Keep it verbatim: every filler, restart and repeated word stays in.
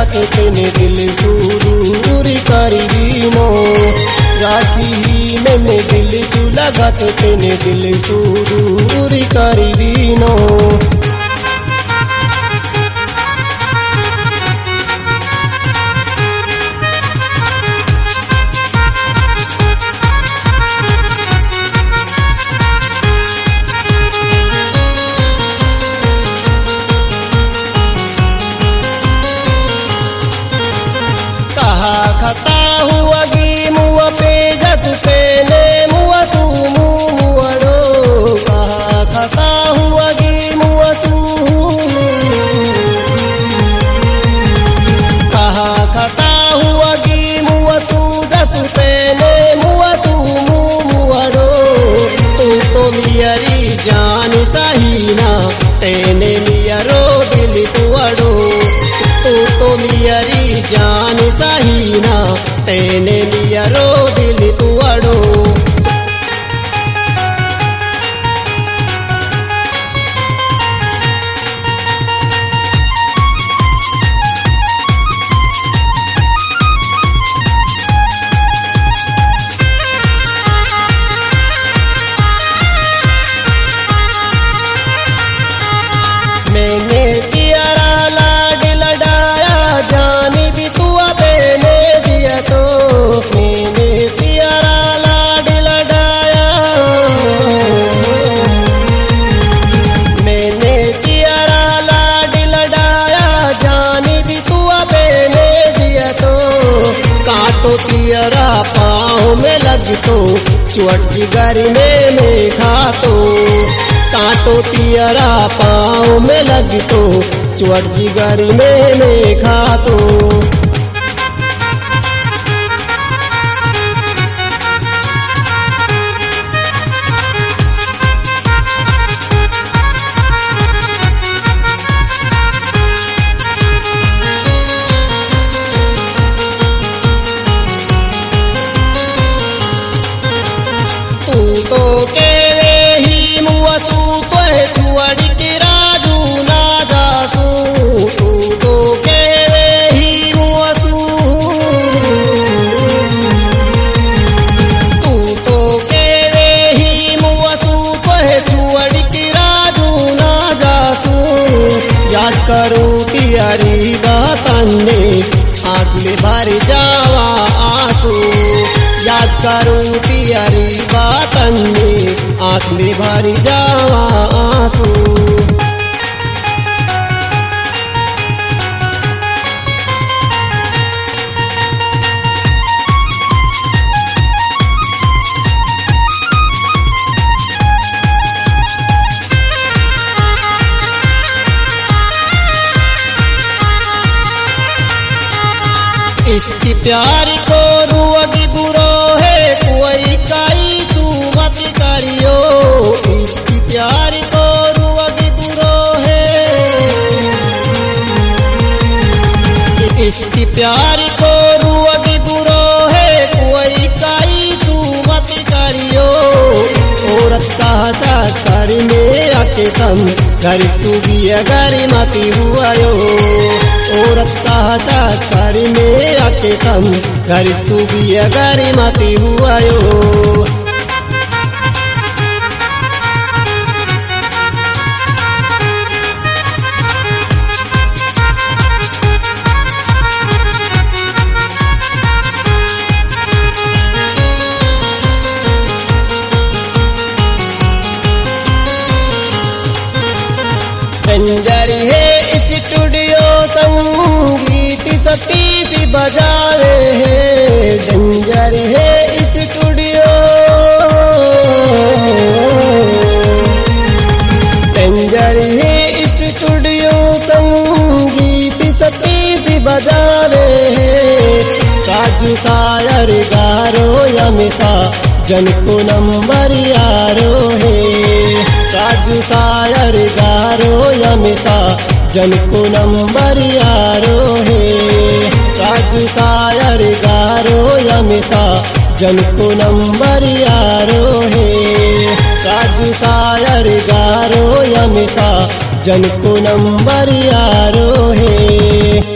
के तेने दिल सुरूरी करी दीनो राखी में में दिल सु लगा के तेने दिल सुरूरी करी दीनो। खता हुआ गी मुआ पे जसुते ने मुआ सू मुआड़ो कहा खता हुआ गी मुआ सू कहा खता हुआ गी मुआ सू जसुते ने मुआ सू मुआड़ो तू तो मियरी जान सहीना तेने मियरो दिल तुअड़ो तू तो मियरी जान सहीना तेने मियरो दिल तुअड़ो। मैंने तियारा लाड लडाया जानी भी तू बेने दिया तो मैंने तियारा लाड लडाया मैंने तियारा लाड लडाया जानी भी तू बेने दिया तो कांटो तियारा पाँव में लग तो चुअट जिगर में में खा तो कांटो तियारा पाँव में लग तो चुअट जिगर में में खा तो। तू तो के ही मुआ तू तो है छुअड़ी के राजू ना जासू तू तो के ही मुआ सू तू तो के ही मुआ सू तो है छुअड़ी के राजू ना जासू याद करूं तियारी बातन ने आँख में भर जावा आंसू याद करूं तियारी बातन में आँख में भर जावा आंसू। इसकी प्यार को रुअगी बुरो है कोई काई सुमत करियो इसकी प्यार को रुअगी बुरो है इसकी प्यार को रुअगी बुरो है कोई काई सुमत करियो औरत का चाकर में आके तम घर सुबी अगर मती हुआयो औरत का चाकर में आके तम घर सुबी अगर मती हुआयो। बंजर है स्टूडियो संगीत सतीश बजावे है बंजर है स्टूडियो बंजर है स्टूडियो संगीत सतीश बजावे है काजू सायर गारो यमिसा जन को नंबर यारो है काजू सायर गारो यमिसा जन को नंबर यारो है काजू सायर गारो यमिसा जन को नंबर यारो है काजू सायर गारो यमिसा जन को नंबर यारो है।